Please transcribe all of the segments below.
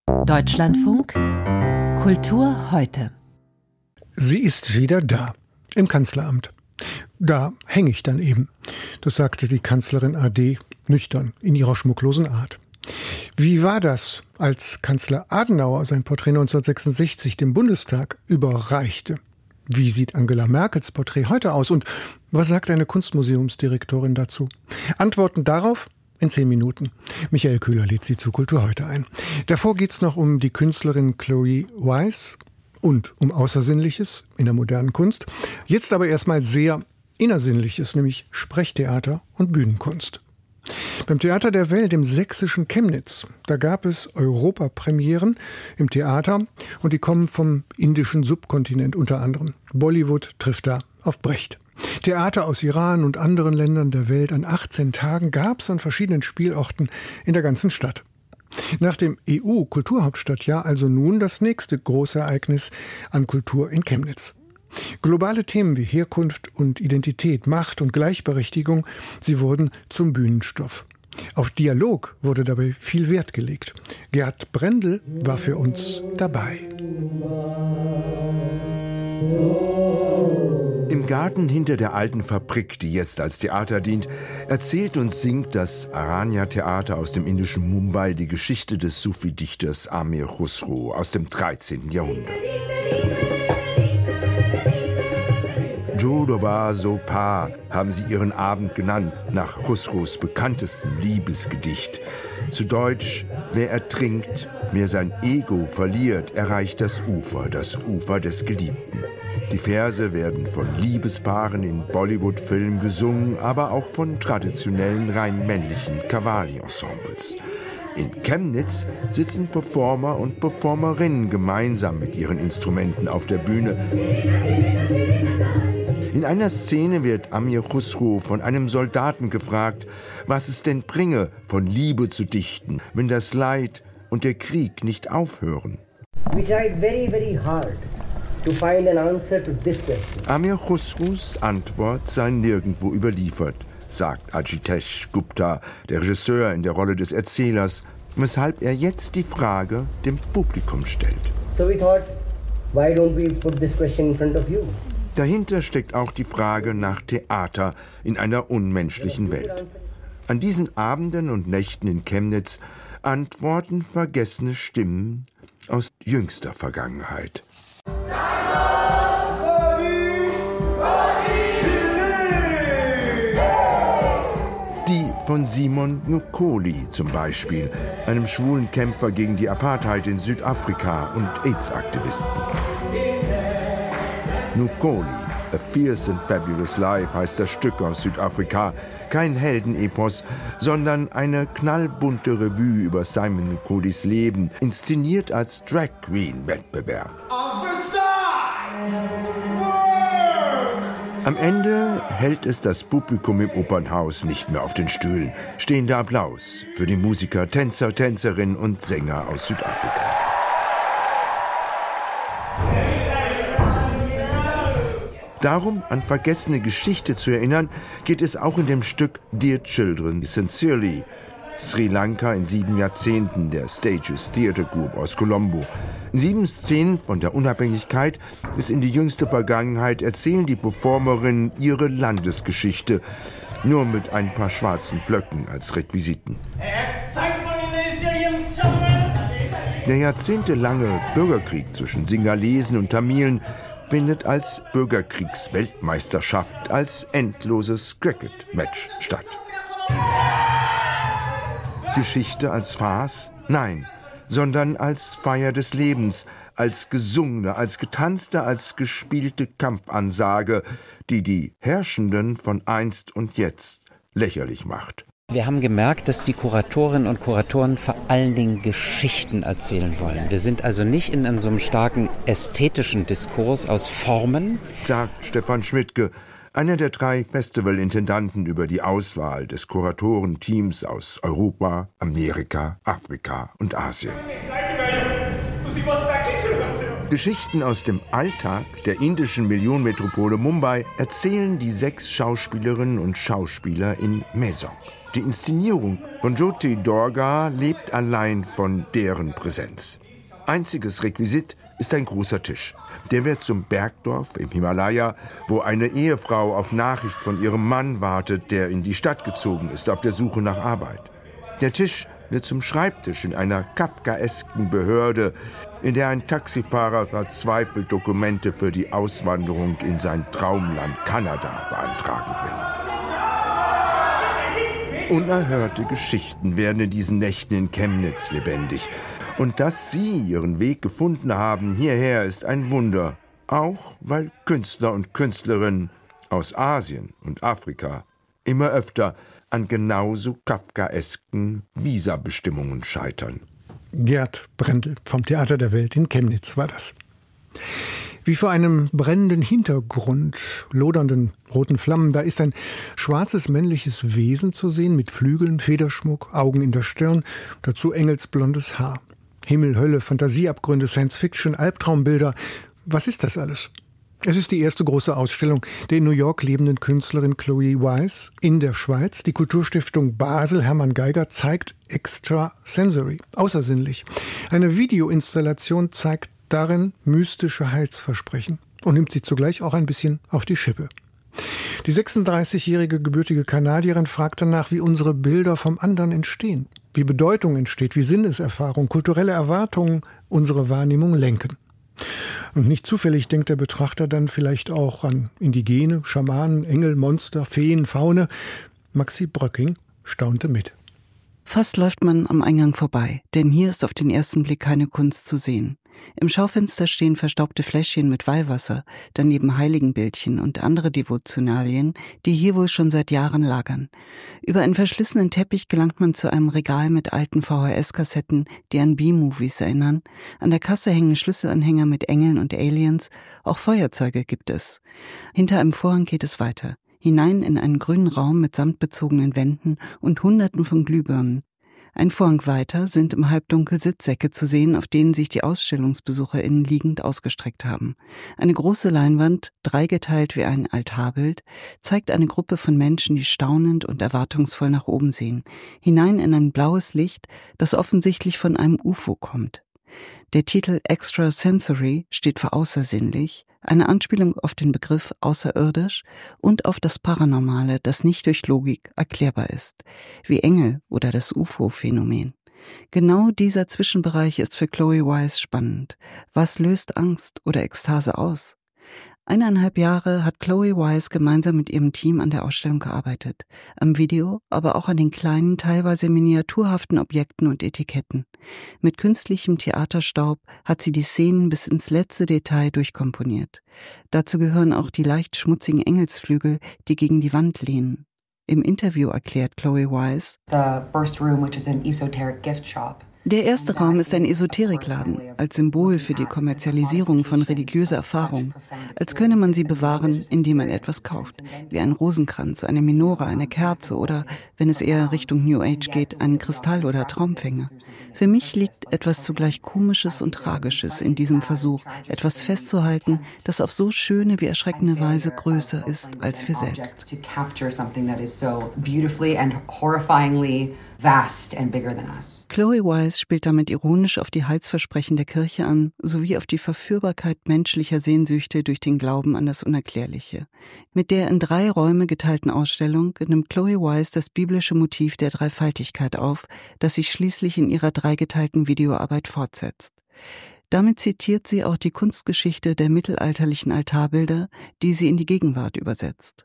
Deutschlandfunk Kultur heute. Sie ist wieder da, im Kanzleramt. Da hänge ich dann eben. Das sagte die Kanzlerin AD nüchtern in ihrer schmucklosen Art. Wie war das, als Kanzler Adenauer sein Porträt 1966 dem Bundestag überreichte? Wie sieht Angela Merkels Porträt heute aus? Und was sagt eine Kunstmuseumsdirektorin dazu? Antworten darauf in 10 Minuten. Michael Köhler lädt Sie zu Kultur heute ein. Davor geht's noch um die Künstlerin Chloe Weiss und um Außersinnliches in der modernen Kunst. Jetzt aber erstmal sehr Innersinnliches, nämlich Sprechtheater und Bühnenkunst. Beim Theater der Welt im sächsischen Chemnitz, da gab es Europapremieren im Theater und die kommen vom indischen Subkontinent unter anderem. Bollywood trifft da auf Brecht. Theater aus Iran und anderen Ländern der Welt an 18 Tagen gab es an verschiedenen Spielorten in der ganzen Stadt. Nach dem EU-Kulturhauptstadtjahr also nun das nächste große Ereignis an Kultur in Chemnitz. Globale Themen wie Herkunft und Identität, Macht und Gleichberechtigung, sie wurden zum Bühnenstoff. Auf Dialog wurde dabei viel Wert gelegt. Gerd Brendel war für uns dabei. Im Garten hinter der alten Fabrik, die jetzt als Theater dient, erzählt und singt das Aranya-Theater aus dem indischen Mumbai die Geschichte des Sufi-Dichters Amir Khusro aus dem 13. Jahrhundert. Jodoba Sopa haben sie ihren Abend genannt, nach Khusros bekanntestem Liebesgedicht. Zu Deutsch: Wer ertrinkt, wer sein Ego verliert, erreicht das Ufer des Geliebten. Die Verse werden von Liebespaaren in Bollywood-Filmen gesungen, aber auch von traditionellen rein männlichen Qawwali-Ensembles. In Chemnitz sitzen Performer und Performerinnen gemeinsam mit ihren Instrumenten auf der Bühne. In einer Szene wird Amir Khusro von einem Soldaten gefragt, was es denn bringe, von Liebe zu dichten, wenn das Leid und der Krieg nicht aufhören. We tried very, very hard to find an answer to this question. Amir Khusros Antwort sei nirgendwo überliefert, sagt Ajitesh Gupta, der Regisseur in der Rolle des Erzählers, weshalb er jetzt die Frage dem Publikum stellt. So we thought, why don't we put this question in front of you? Dahinter steckt auch die Frage nach Theater in einer unmenschlichen Welt. An diesen Abenden und Nächten in Chemnitz antworten vergessene Stimmen aus jüngster Vergangenheit. Die von Simon Nkoli zum Beispiel, einem schwulen Kämpfer gegen die Apartheid in Südafrika und AIDS-Aktivisten. Nkoli, A Fierce and Fabulous Life heißt das Stück aus Südafrika. Kein Heldenepos, sondern eine knallbunte Revue über Simon Nkolis Leben, inszeniert als Drag Queen Wettbewerb. Am Ende hält es das Publikum im Opernhaus nicht mehr auf den Stühlen. Stehender Applaus für die Musiker, Tänzer, Tänzerinnen und Sänger aus Südafrika. Darum, an vergessene Geschichte zu erinnern, geht es auch in dem Stück Dear Children, Sincerely. Sri Lanka in 7 Jahrzehnten, der Stages Theatre Group aus Colombo. 7 Szenen von der Unabhängigkeit bis in die jüngste Vergangenheit erzählen die Performerinnen ihre Landesgeschichte, nur mit ein paar schwarzen Blöcken als Requisiten. Der jahrzehntelange Bürgerkrieg zwischen Singalesen und Tamilen findet als Bürgerkriegsweltmeisterschaft, als endloses Cricket-Match statt. Geschichte als Farce? Nein, sondern als Feier des Lebens, als gesungene, als getanzte, als gespielte Kampfansage, die die Herrschenden von einst und jetzt lächerlich macht. Wir haben gemerkt, dass die Kuratorinnen und Kuratoren vor allen Dingen Geschichten erzählen wollen. Wir sind also nicht in so einem starken ästhetischen Diskurs aus Formen, sagt Stefan Schmidtke, einer der 3 Festivalintendanten über die Auswahl des Kuratorenteams aus Europa, Amerika, Afrika und Asien. Geschichten aus dem Alltag der indischen Millionenmetropole Mumbai erzählen die 6 Schauspielerinnen und Schauspieler in Maison. Die Inszenierung von Jyoti Durga lebt allein von deren Präsenz. Einziges Requisit ist ein großer Tisch. Der wird zum Bergdorf im Himalaya, wo eine Ehefrau auf Nachricht von ihrem Mann wartet, der in die Stadt gezogen ist, auf der Suche nach Arbeit. Der Tisch wird zum Schreibtisch in einer kafkaesken Behörde, in der ein Taxifahrer verzweifelt Dokumente für die Auswanderung in sein Traumland Kanada beantragen will. Unerhörte Geschichten werden in diesen Nächten in Chemnitz lebendig. Und dass Sie Ihren Weg gefunden haben hierher, ist ein Wunder. Auch weil Künstler und Künstlerinnen aus Asien und Afrika immer öfter an genauso kafkaesken Visabestimmungen scheitern. Gerd Brendel vom Theater der Welt in Chemnitz war das. Wie vor einem brennenden Hintergrund, lodernden roten Flammen, da ist ein schwarzes männliches Wesen zu sehen mit Flügeln, Federschmuck, Augen in der Stirn, dazu engelsblondes Haar. Himmel, Hölle, Fantasieabgründe, Science-Fiction, Albtraumbilder. Was ist das alles? Es ist die erste große Ausstellung der in New York lebenden Künstlerin Chloe Wise in der Schweiz. Die Kulturstiftung Basel Hermann Geiger zeigt Extrasensory, außersinnlich. Eine Videoinstallation zeigt darin mystische Heilsversprechen und nimmt sie zugleich auch ein bisschen auf die Schippe. Die 36-jährige gebürtige Kanadierin fragt danach, wie unsere Bilder vom anderen entstehen, wie Bedeutung entsteht, wie Sinneserfahrung, kulturelle Erwartungen unsere Wahrnehmung lenken. Und nicht zufällig denkt der Betrachter dann vielleicht auch an Indigene, Schamanen, Engel, Monster, Feen, Faune. Maxi Bröcking staunte mit. Fast läuft man am Eingang vorbei, denn hier ist auf den ersten Blick keine Kunst zu sehen. Im Schaufenster stehen verstaubte Fläschchen mit Weihwasser, daneben Heiligenbildchen und andere Devotionalien, die hier wohl schon seit Jahren lagern. Über einen verschlissenen Teppich gelangt man zu einem Regal mit alten VHS-Kassetten, die an B-Movies erinnern. An der Kasse hängen Schlüsselanhänger mit Engeln und Aliens, auch Feuerzeuge gibt es. Hinter einem Vorhang geht es weiter, hinein in einen grünen Raum mit samtbezogenen Wänden und Hunderten von Glühbirnen. Ein Vorhang weiter sind im Halbdunkel Sitzsäcke zu sehen, auf denen sich die AusstellungsbesucherInnen liegend ausgestreckt haben. Eine große Leinwand, dreigeteilt wie ein Altarbild, zeigt eine Gruppe von Menschen, die staunend und erwartungsvoll nach oben sehen, hinein in ein blaues Licht, das offensichtlich von einem UFO kommt. Der Titel Extrasensory steht für außersinnlich, eine Anspielung auf den Begriff außerirdisch und auf das Paranormale, das nicht durch Logik erklärbar ist, wie Engel oder das UFO-Phänomen. Genau dieser Zwischenbereich ist für Chloe Wise spannend. Was löst Angst oder Ekstase aus? 1,5 Jahre hat Chloe Wise gemeinsam mit ihrem Team an der Ausstellung gearbeitet. Am Video, aber auch an den kleinen, teilweise miniaturhaften Objekten und Etiketten. Mit künstlichem Theaterstaub hat sie die Szenen bis ins letzte Detail durchkomponiert. Dazu gehören auch die leicht schmutzigen Engelsflügel, die gegen die Wand lehnen. Im Interview erklärt Chloe Wise: The first room, which is an esoteric gift shop. Der erste Raum ist ein Esoterikladen, als Symbol für die Kommerzialisierung von religiöser Erfahrung, als könne man sie bewahren, indem man etwas kauft, wie ein Rosenkranz, eine Menorah, eine Kerze oder, wenn es eher Richtung New Age geht, einen Kristall oder Traumfänger. Für mich liegt etwas zugleich Komisches und Tragisches in diesem Versuch, etwas festzuhalten, das auf so schöne wie erschreckende Weise größer ist als wir selbst. Vast and bigger than us. Chloe Wise spielt damit ironisch auf die Heilsversprechen der Kirche an, sowie auf die Verführbarkeit menschlicher Sehnsüchte durch den Glauben an das Unerklärliche. Mit der in 3 Räume geteilten Ausstellung nimmt Chloe Wise das biblische Motiv der Dreifaltigkeit auf, das sich schließlich in ihrer 3-geteilten Videoarbeit fortsetzt. Damit zitiert sie auch die Kunstgeschichte der mittelalterlichen Altarbilder, die sie in die Gegenwart übersetzt.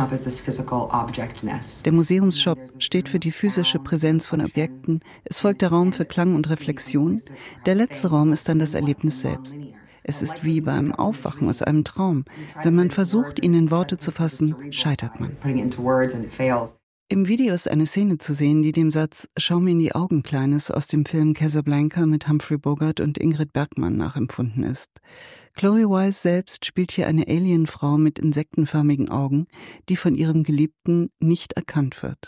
Der Museumsshop steht für die physische Präsenz von Objekten, es folgt der Raum für Klang und Reflexion, der letzte Raum ist dann das Erlebnis selbst. Es ist wie beim Aufwachen aus einem Traum. Wenn man versucht, ihn in Worte zu fassen, scheitert man. Im Video ist eine Szene zu sehen, die dem Satz »Schau mir in die Augen, Kleines« aus dem Film Casablanca mit Humphrey Bogart und Ingrid Bergman nachempfunden ist. Chloe Wise selbst spielt hier eine Alienfrau mit insektenförmigen Augen, die von ihrem Geliebten nicht erkannt wird.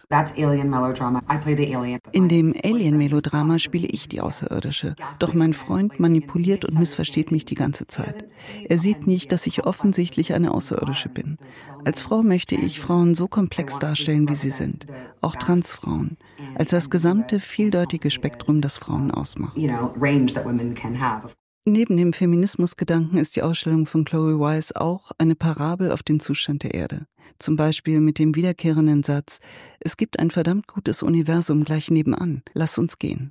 In dem Alien-Melodrama spiele ich die Außerirdische, doch mein Freund manipuliert und missversteht mich die ganze Zeit. Er sieht nicht, dass ich offensichtlich eine Außerirdische bin. Als Frau möchte ich Frauen so komplex darstellen, wie sie sind, auch Transfrauen, als das gesamte vieldeutige Spektrum, das Frauen ausmacht. Neben dem Feminismusgedanken ist die Ausstellung von Chloe Wise auch eine Parabel auf den Zustand der Erde. Zum Beispiel mit dem wiederkehrenden Satz: Es gibt ein verdammt gutes Universum gleich nebenan. Lass uns gehen.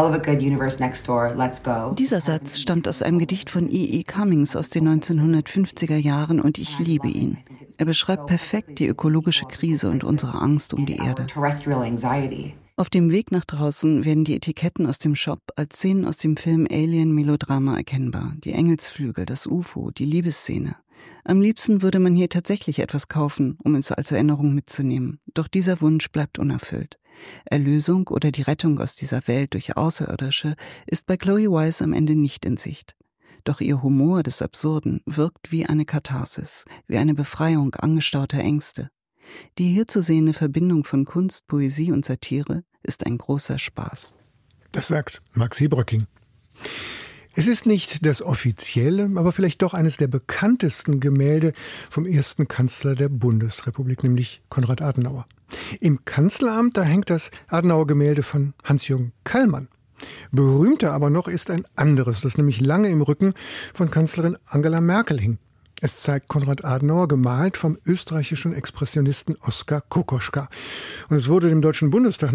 Dieser Satz stammt aus einem Gedicht von E.E. Cummings aus den 1950er Jahren und ich liebe ihn. Er beschreibt perfekt die ökologische Krise und unsere Angst um die Erde. Auf dem Weg nach draußen werden die Etiketten aus dem Shop als Szenen aus dem Film Alien Melodrama erkennbar. Die Engelsflügel, das UFO, die Liebesszene. Am liebsten würde man hier tatsächlich etwas kaufen, um es als Erinnerung mitzunehmen. Doch dieser Wunsch bleibt unerfüllt. Erlösung oder die Rettung aus dieser Welt durch Außerirdische ist bei Chloe Wise am Ende nicht in Sicht. Doch ihr Humor des Absurden wirkt wie eine Katharsis, wie eine Befreiung angestauter Ängste. Die hier zu sehende Verbindung von Kunst, Poesie und Satire ist ein großer Spaß. Das sagt Max Hebröcking. Es ist nicht das offizielle, aber vielleicht doch eines der bekanntesten Gemälde vom ersten Kanzler der Bundesrepublik, nämlich Konrad Adenauer. Im Kanzleramt, da hängt das Adenauer-Gemälde von Hans-Jürgen Kallmann. Berühmter aber noch ist ein anderes, das nämlich lange im Rücken von Kanzlerin Angela Merkel hing. Es zeigt Konrad Adenauer, gemalt vom österreichischen Expressionisten Oskar Kokoschka. Und es wurde dem Deutschen Bundestag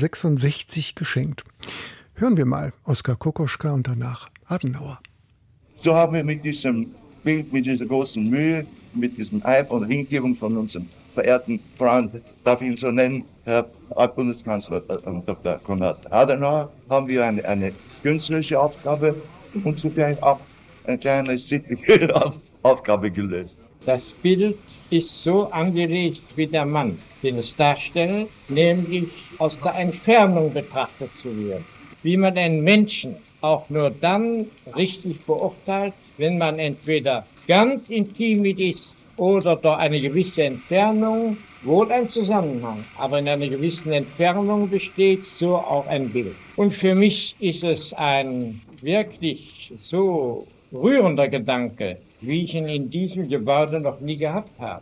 1966 geschenkt. Hören wir mal Oskar Kokoschka und danach Adenauer. So haben wir mit diesem Bild, mit dieser großen Mühe, mit diesem Eifer und Hingebung von unserem verehrten Freund, darf ich ihn so nennen, Herr Bundeskanzler Dr. Konrad Adenauer, haben wir eine künstlerische Aufgabe und zugleich auch eine kleine sittliche Aufgabe gelöst. Das Bild ist so angelegt wie der Mann, den es darstellt, nämlich aus der Entfernung betrachtet zu werden. Wie man einen Menschen auch nur dann richtig beurteilt, wenn man entweder ganz intim mit ist oder durch eine gewisse Entfernung, wohl ein Zusammenhang, aber in einer gewissen Entfernung besteht so auch ein Bild. Und für mich ist es ein wirklich so rührender Gedanke, wie ich ihn in diesem Gebäude noch nie gehabt habe.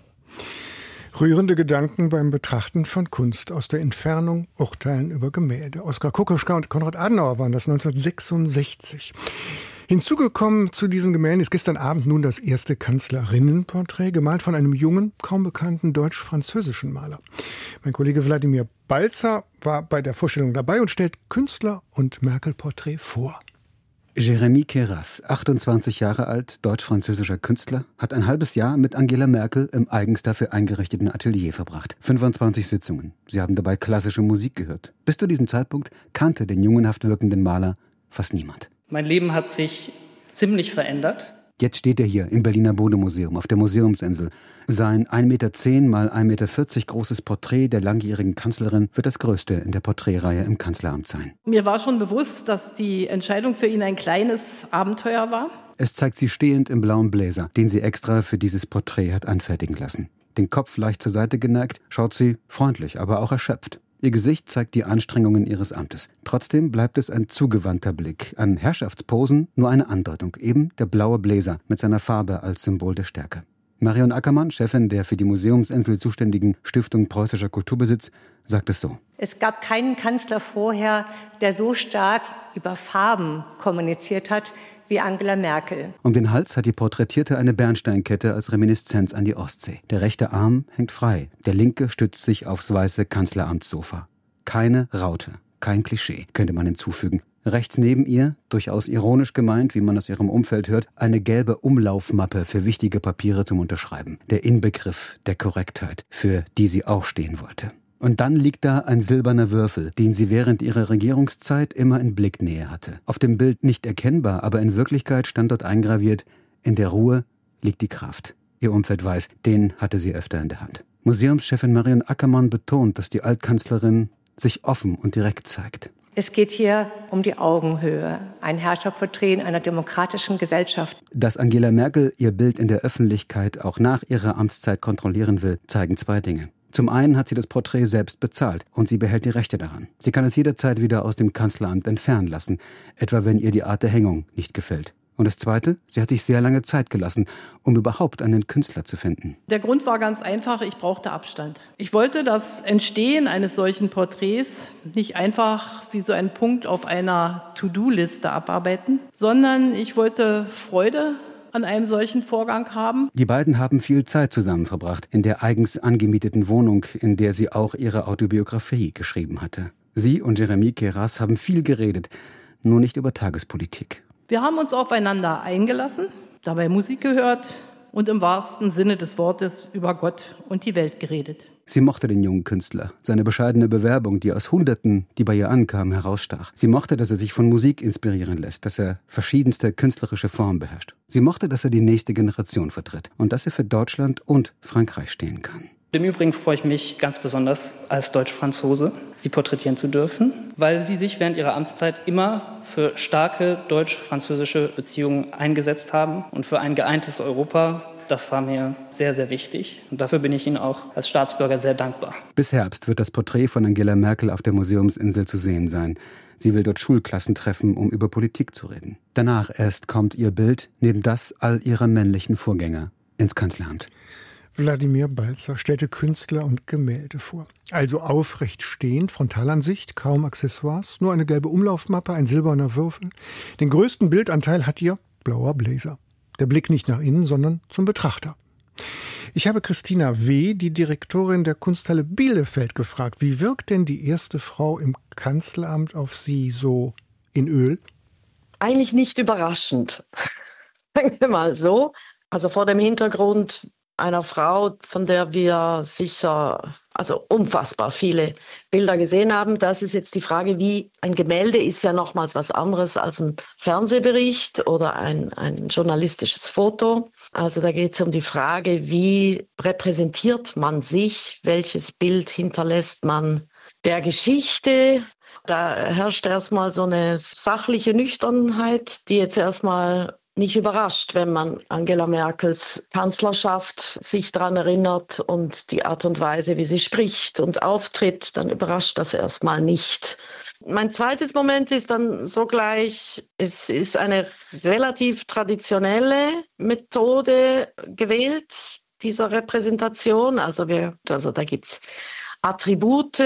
Rührende Gedanken beim Betrachten von Kunst aus der Entfernung, Urteilen über Gemälde. Oskar Kokoschka und Konrad Adenauer waren das 1966. Hinzugekommen zu diesen Gemälden ist gestern Abend nun das erste Kanzlerinnenporträt, gemalt von einem jungen, kaum bekannten deutsch-französischen Maler. Mein Kollege Wladimir Balzer war bei der Vorstellung dabei und stellt Künstler- und Merkel-Porträt vor. Jérémy Queyras, 28 Jahre alt, deutsch-französischer Künstler, hat ein halbes Jahr mit Angela Merkel im eigens dafür eingerichteten Atelier verbracht. 25 Sitzungen. Sie haben dabei klassische Musik gehört. Bis zu diesem Zeitpunkt kannte den jungenhaft wirkenden Maler fast niemand. Mein Leben hat sich ziemlich verändert. Jetzt steht er hier im Berliner Bode-Museum auf der Museumsinsel. Sein 1,10 Meter mal 1,40 Meter großes Porträt der langjährigen Kanzlerin wird das größte in der Porträtreihe im Kanzleramt sein. Mir war schon bewusst, dass die Entscheidung für ihn ein kleines Abenteuer war. Es zeigt sie stehend im blauen Bläser, den sie extra für dieses Porträt hat anfertigen lassen. Den Kopf leicht zur Seite geneigt, schaut sie freundlich, aber auch erschöpft. Ihr Gesicht zeigt die Anstrengungen ihres Amtes. Trotzdem bleibt es ein zugewandter Blick. An Herrschaftsposen nur eine Andeutung, eben der blaue Bläser mit seiner Farbe als Symbol der Stärke. Marion Ackermann, Chefin der für die Museumsinsel zuständigen Stiftung Preußischer Kulturbesitz, sagt es so. Es gab keinen Kanzler vorher, der so stark über Farben kommuniziert hat wie Angela Merkel. Um den Hals hat die Porträtierte eine Bernsteinkette als Reminiszenz an die Ostsee. Der rechte Arm hängt frei, der linke stützt sich aufs weiße Kanzleramtssofa. Keine Raute, kein Klischee, könnte man hinzufügen. Rechts neben ihr, durchaus ironisch gemeint, wie man aus ihrem Umfeld hört, eine gelbe Umlaufmappe für wichtige Papiere zum Unterschreiben. Der Inbegriff der Korrektheit, für die sie auch stehen wollte. Und dann liegt da ein silberner Würfel, den sie während ihrer Regierungszeit immer in Blicknähe hatte. Auf dem Bild nicht erkennbar, aber in Wirklichkeit stand dort eingraviert: In der Ruhe liegt die Kraft. Ihr Umfeld weiß, den hatte sie öfter in der Hand. Museumschefin Marion Ackermann betont, dass die Altkanzlerin sich offen und direkt zeigt. Es geht hier um die Augenhöhe, ein Herrscherporträt in einer demokratischen Gesellschaft. Dass Angela Merkel ihr Bild in der Öffentlichkeit auch nach ihrer Amtszeit kontrollieren will, zeigen zwei Dinge. Zum einen hat sie das Porträt selbst bezahlt und sie behält die Rechte daran. Sie kann es jederzeit wieder aus dem Kanzleramt entfernen lassen, etwa wenn ihr die Art der Hängung nicht gefällt. Und das Zweite, sie hat sich sehr lange Zeit gelassen, um überhaupt einen Künstler zu finden. Der Grund war ganz einfach, ich brauchte Abstand. Ich wollte das Entstehen eines solchen Porträts nicht einfach wie so ein Punkt auf einer To-Do-Liste abarbeiten, sondern ich wollte Freude an einem solchen Vorgang haben. Die beiden haben viel Zeit zusammen verbracht, in der eigens angemieteten Wohnung, in der sie auch ihre Autobiografie geschrieben hatte. Sie und Jeremy Keras haben viel geredet, nur nicht über Tagespolitik. Wir haben uns aufeinander eingelassen, dabei Musik gehört und im wahrsten Sinne des Wortes über Gott und die Welt geredet. Sie mochte den jungen Künstler, seine bescheidene Bewerbung, die aus Hunderten, die bei ihr ankamen, herausstach. Sie mochte, dass er sich von Musik inspirieren lässt, dass er verschiedenste künstlerische Formen beherrscht. Sie mochte, dass er die nächste Generation vertritt und dass er für Deutschland und Frankreich stehen kann. Im Übrigen freue ich mich ganz besonders, als Deutsch-Franzose Sie porträtieren zu dürfen, weil Sie sich während Ihrer Amtszeit immer für starke deutsch-französische Beziehungen eingesetzt haben und für ein geeintes Europa. Das war mir sehr, sehr wichtig und dafür bin ich Ihnen auch als Staatsbürger sehr dankbar. Bis Herbst wird das Porträt von Angela Merkel auf der Museumsinsel zu sehen sein. Sie will dort Schulklassen treffen, um über Politik zu reden. Danach erst kommt ihr Bild, neben das all ihrer männlichen Vorgänger, ins Kanzleramt. Wladimir Balzer stellte Künstler und Gemälde vor. Also aufrecht stehend, Frontalansicht, kaum Accessoires, nur eine gelbe Umlaufmappe, ein silberner Würfel. Den größten Bildanteil hat ihr blauer Blazer. Der Blick nicht nach innen, sondern zum Betrachter. Ich habe Christina W., die Direktorin der Kunsthalle Bielefeld, gefragt, wie wirkt denn die erste Frau im Kanzleramt auf Sie so in Öl? Eigentlich nicht überraschend. Sagen wir mal so. Also vor dem Hintergrund einer Frau, von der wir sicher unfassbar viele Bilder gesehen haben. Das ist jetzt die Frage, wie ein Gemälde ist ja nochmals was anderes als ein Fernsehbericht oder ein journalistisches Foto. Also da geht es um die Frage, wie repräsentiert man sich, welches Bild hinterlässt man der Geschichte. Da herrscht erstmal so eine sachliche Nüchternheit, die jetzt erstmal nicht überrascht, wenn man Angela Merkels Kanzlerschaft sich daran erinnert und die Art und Weise, wie sie spricht und auftritt, dann überrascht das erstmal nicht. Mein zweites Moment ist dann sogleich, es ist eine relativ traditionelle Methode gewählt, dieser Repräsentation. Also da gibt es Attribute,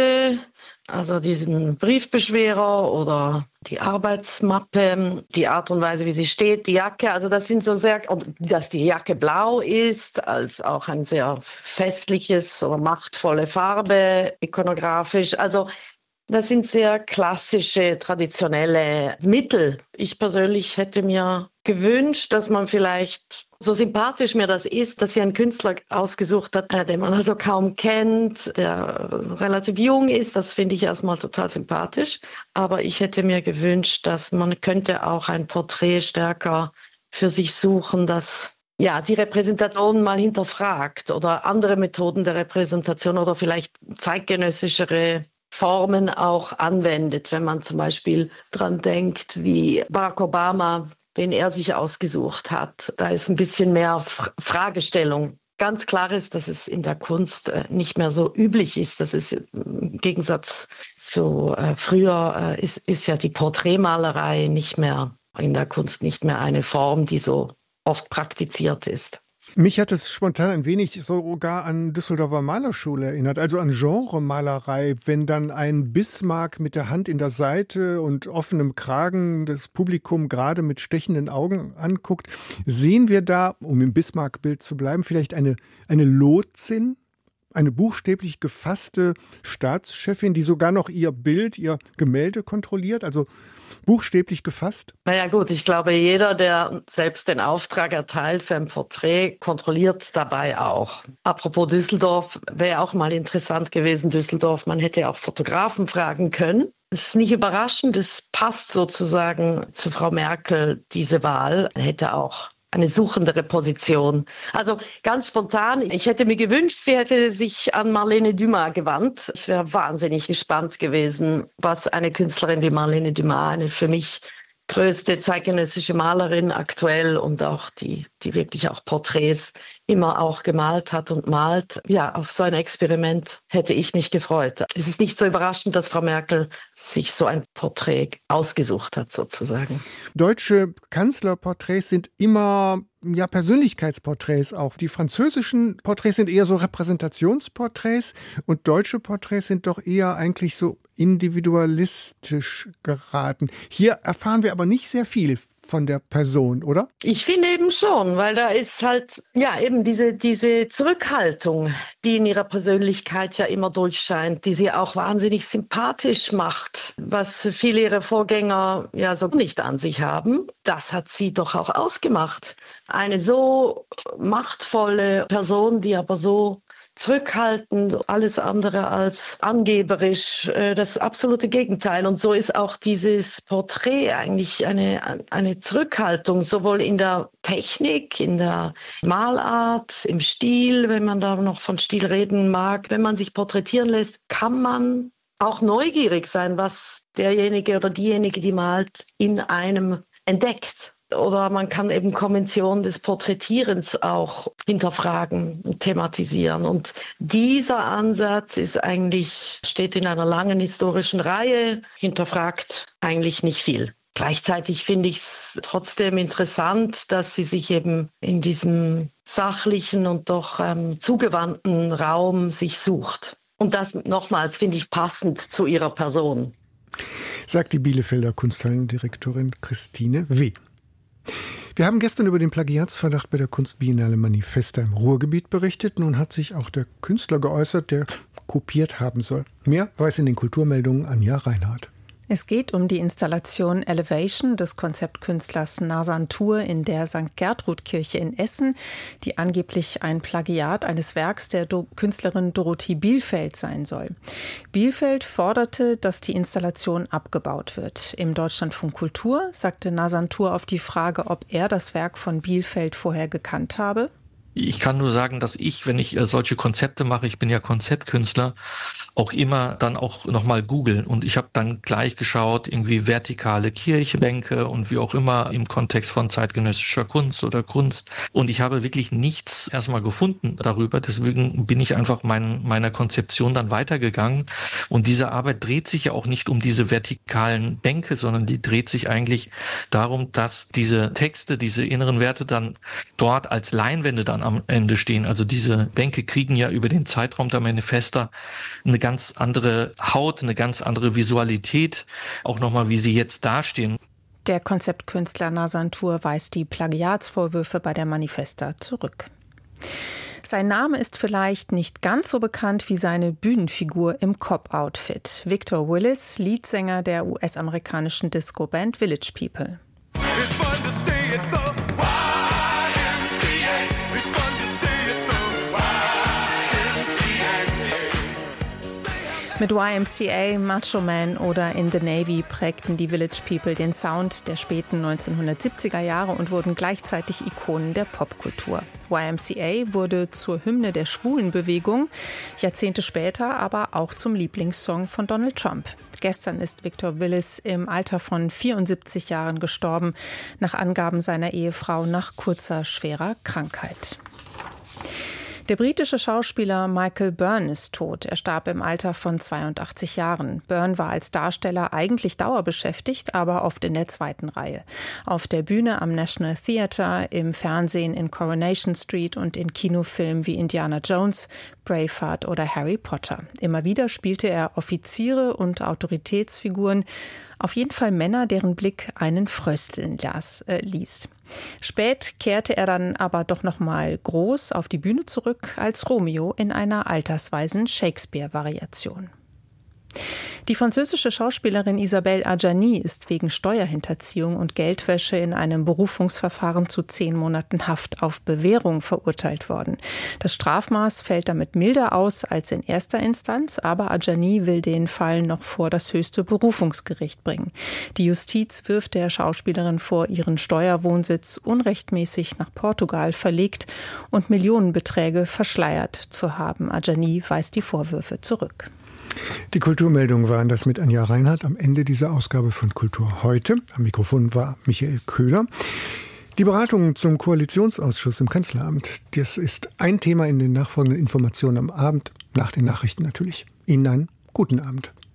also diesen Briefbeschwerer oder die Arbeitsmappe, die Art und Weise, wie sie steht, die Jacke, also das sind so sehr, dass die Jacke blau ist, als auch ein sehr festliches oder machtvolle Farbe, ikonografisch, also das sind sehr klassische, traditionelle Mittel. Ich persönlich hätte mir gewünscht, dass man vielleicht, so sympathisch mir das ist, dass sie einen Künstler ausgesucht hat, den man also kaum kennt, der relativ jung ist. Das finde ich erstmal total sympathisch. Aber ich hätte mir gewünscht, dass man könnte auch ein Porträt stärker für sich suchen, das die Repräsentation mal hinterfragt oder andere Methoden der Repräsentation oder vielleicht zeitgenössischere Formen auch anwendet, wenn man zum Beispiel dran denkt, wie Barack Obama, den er sich ausgesucht hat. Da ist ein bisschen mehr Fragestellung. Ganz klar ist, dass es in der Kunst nicht mehr so üblich ist. Das ist im Gegensatz zu früher ist ja die Porträtmalerei nicht mehr in der Kunst nicht mehr eine Form, die so oft praktiziert ist. Mich hat es spontan ein wenig sogar an Düsseldorfer Malerschule erinnert, also an Genremalerei, wenn dann ein Bismarck mit der Hand in der Seite und offenem Kragen das Publikum gerade mit stechenden Augen anguckt. Sehen wir da, um im Bismarck-Bild zu bleiben, vielleicht eine Lotsin, eine buchstäblich gefasste Staatschefin, die sogar noch ihr Bild, ihr Gemälde kontrolliert, also buchstäblich gefasst? Naja gut, ich glaube, jeder, der selbst den Auftrag erteilt für ein Porträt, kontrolliert dabei auch. Apropos Düsseldorf, wäre auch mal interessant gewesen, Düsseldorf, man hätte auch Fotografen fragen können. Es ist nicht überraschend, es passt sozusagen zu Frau Merkel, diese Wahl. Man hätte auch eine suchendere Position. Also ganz spontan, ich hätte mir gewünscht, sie hätte sich an Marlene Dumas gewandt. Ich wäre wahnsinnig gespannt gewesen, was eine Künstlerin wie Marlene Dumas, eine für mich größte zeitgenössische Malerin aktuell und auch die wirklich auch Porträts immer auch gemalt hat und malt. Ja, auf so ein Experiment hätte ich mich gefreut. Es ist nicht so überraschend, dass Frau Merkel sich so ein Porträt ausgesucht hat, sozusagen. Deutsche Kanzlerporträts sind immer Persönlichkeitsporträts auch. Die französischen Porträts sind eher so Repräsentationsporträts und deutsche Porträts sind doch eher eigentlich so individualistisch geraten. Hier erfahren wir aber nicht sehr viel von der Person, oder? Ich finde eben schon, weil da ist halt eben diese Zurückhaltung, die in ihrer Persönlichkeit ja immer durchscheint, die sie auch wahnsinnig sympathisch macht, was viele ihrer Vorgänger ja so nicht an sich haben. Das hat sie doch auch ausgemacht. Eine so machtvolle Person, die aber so zurückhaltend, alles andere als angeberisch, das absolute Gegenteil. Und so ist auch dieses Porträt eigentlich eine Zurückhaltung, sowohl in der Technik, in der Malart, im Stil, wenn man da noch von Stil reden mag. Wenn man sich porträtieren lässt, kann man auch neugierig sein, was derjenige oder diejenige, die malt, in einem entdeckt. Oder man kann eben Konventionen des Porträtierens auch hinterfragen und thematisieren. Und dieser Ansatz steht in einer langen historischen Reihe, hinterfragt eigentlich nicht viel. Gleichzeitig finde ich es trotzdem interessant, dass sie sich eben in diesem sachlichen und doch zugewandten Raum sich sucht. Und das nochmals finde ich passend zu ihrer Person. Sagt die Bielefelder Kunsthallendirektorin Christine W. Wir haben gestern über den Plagiatsverdacht bei der Kunstbiennale Manifesta im Ruhrgebiet berichtet. Nun hat sich auch der Künstler geäußert, der kopiert haben soll. Mehr weiß in den Kulturmeldungen Anja Reinhardt. Es geht um die Installation Elevation des Konzeptkünstlers Nasantur in der St. Gertrud-Kirche in Essen, die angeblich ein Plagiat eines Werks der Künstlerin Dorothee Bielfeld sein soll. Bielfeld forderte, dass die Installation abgebaut wird. Im Deutschlandfunk Kultur sagte Nasantur auf die Frage, ob er das Werk von Bielfeld vorher gekannt habe: Ich kann nur sagen, dass ich, wenn ich solche Konzepte mache, ich bin ja Konzeptkünstler, auch immer dann auch nochmal googeln. Und ich habe dann gleich geschaut, irgendwie vertikale Kirchbänke und wie auch immer im Kontext von zeitgenössischer Kunst oder Kunst. Und ich habe wirklich nichts erstmal gefunden darüber. Deswegen bin ich einfach meiner Konzeption dann weitergegangen. Und diese Arbeit dreht sich ja auch nicht um diese vertikalen Bänke, sondern die dreht sich eigentlich darum, dass diese Texte, diese inneren Werte dann dort als Leinwände dann am Ende stehen. Also diese Bänke kriegen ja über den Zeitraum der Manifesta eine ganz andere Haut, eine ganz andere Visualität, auch nochmal, wie sie jetzt dastehen. Der Konzeptkünstler Nasantur weist die Plagiatsvorwürfe bei der Manifesta zurück. Sein Name ist vielleicht nicht ganz so bekannt wie seine Bühnenfigur im Cop-Outfit. Victor Willis, Leadsänger der US-amerikanischen Disco-Band Village People. Mit YMCA, Macho Man oder In the Navy prägten die Village People den Sound der späten 1970er Jahre und wurden gleichzeitig Ikonen der Popkultur. YMCA wurde zur Hymne der Schwulenbewegung, Jahrzehnte später aber auch zum Lieblingssong von Donald Trump. Gestern ist Victor Willis im Alter von 74 Jahren gestorben, nach Angaben seiner Ehefrau nach kurzer, schwerer Krankheit. Der britische Schauspieler Michael Byrne ist tot. Er starb im Alter von 82 Jahren. Byrne war als Darsteller eigentlich dauerbeschäftigt, aber oft in der zweiten Reihe. Auf der Bühne am National Theatre, im Fernsehen in Coronation Street und in Kinofilmen wie Indiana Jones, Braveheart oder Harry Potter. Immer wieder spielte er Offiziere und Autoritätsfiguren, auf jeden Fall Männer, deren Blick einen frösteln ließ. Spät kehrte er dann aber doch noch mal groß auf die Bühne zurück als Romeo in einer altersweisen Shakespeare-Variation. Die französische Schauspielerin Isabelle Adjani ist wegen Steuerhinterziehung und Geldwäsche in einem Berufungsverfahren zu 10 Monaten Haft auf Bewährung verurteilt worden. Das Strafmaß fällt damit milder aus als in erster Instanz, aber Adjani will den Fall noch vor das höchste Berufungsgericht bringen. Die Justiz wirft der Schauspielerin vor, ihren Steuerwohnsitz unrechtmäßig nach Portugal verlegt und Millionenbeträge verschleiert zu haben. Adjani weist die Vorwürfe zurück. Die Kulturmeldungen waren das mit Anja Reinhardt am Ende dieser Ausgabe von Kultur heute. Am Mikrofon war Michael Köhler. Die Beratungen zum Koalitionsausschuss im Kanzleramt, das ist ein Thema in den nachfolgenden Informationen am Abend, nach den Nachrichten natürlich. Ihnen einen guten Abend.